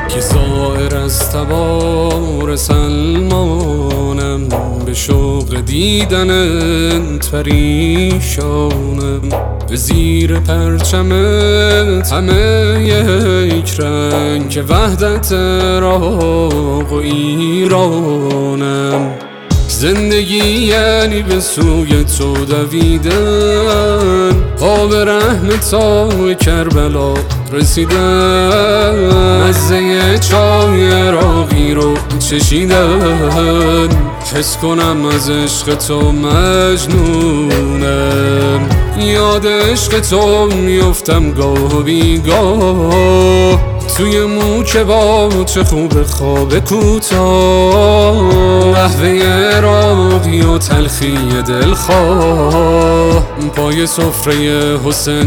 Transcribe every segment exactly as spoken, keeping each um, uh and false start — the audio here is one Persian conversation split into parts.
که زائر از تبار سلمانم، به شوق دیدنت پریشانم. به زیر پرچمت همه یک رنگ، که وحدت عراق و ایرانم. زندگی یعنی به سوی تو دویدن، پا به رحم تا کربلا رسیدن. مزه چای عراقی رو چشیدن، حس کنم از عشق تو مجنونم. یاد عشق تو میفتم گاه و بیگاه، توی مو که با چه خوب خواب کوتاه. قهوه عراقی و تلخی دلخواه، پای سفره حسین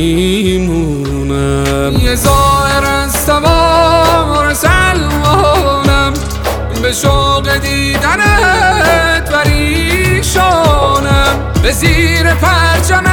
میمونم. یه زائر از تبار سلمانم، به شوق دیدنت پریشانم. به زیر پرچمت